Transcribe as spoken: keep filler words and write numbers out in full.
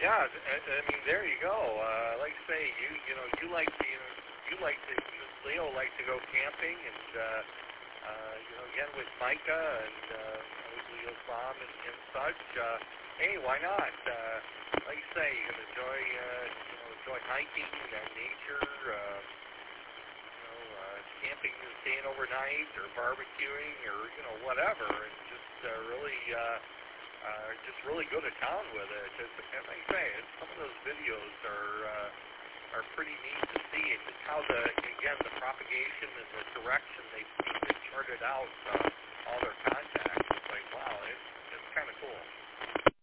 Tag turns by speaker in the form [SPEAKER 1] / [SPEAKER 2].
[SPEAKER 1] Yeah, I, I mean, there you go. Uh, like I say, you you know, you like to, you, know, you like to, Leo likes to go camping, and uh, uh, you know, again with Micah and uh, with Leo's mom and, and such. Uh, hey, why not? Uh, like you say, you can enjoy, uh, you know, enjoy hiking and nature. Uh, you know, uh, camping and staying overnight, or barbecuing, or you know, whatever, and just uh, really. Uh, Uh, just really go to town with it. Because, like I say, some of those videos are uh, are pretty neat to see. And just how the again the propagation and the direction they they charted out uh, all their contacts. It's like wow, it's it's kind of cool.